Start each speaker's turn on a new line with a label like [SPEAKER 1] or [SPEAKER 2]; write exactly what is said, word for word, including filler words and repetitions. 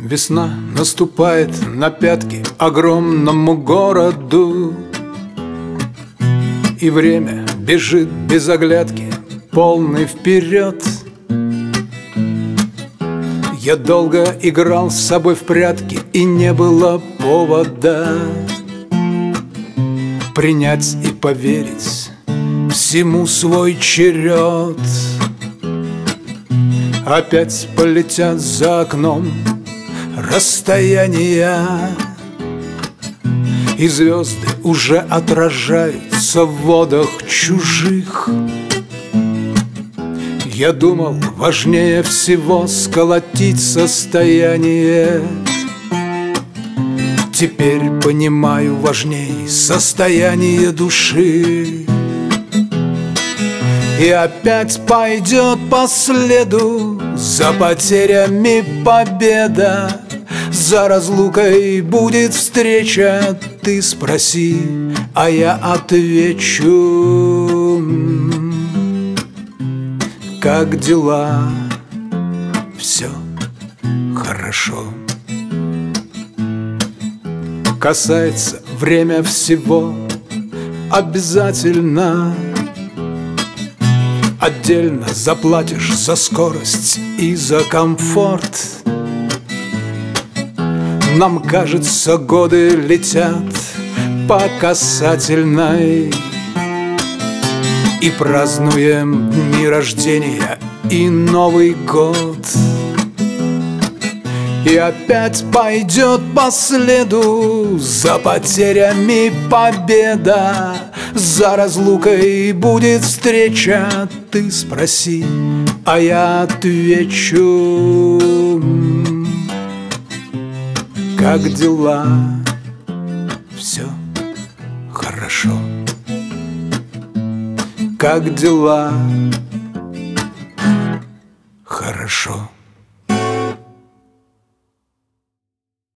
[SPEAKER 1] Весна наступает на пятки огромному городу, и время бежит без оглядки, полный вперед. Я долго играл с собой в прятки, и не было повода принять и поверить всему свой черед. Опять полетят за окном расстояния, и звезды уже отражаются в водах чужих. Я думал, важнее всего сколотить состояние. Теперь понимаю, важней состояние души. И опять пойдет по следу за потерями победа, за разлукой будет встреча. Ты спроси, а я отвечу: как дела? Все хорошо. Касается время всего обязательно. Отдельно заплатишь за скорость и за комфорт. Нам кажется, годы летят по касательной, и празднуем дни рождения и Новый год. И опять пойдет по следу за потерями победа, за разлукой будет встреча. Ты спроси, а я отвечу: как дела? Все хорошо. Как дела? Хорошо.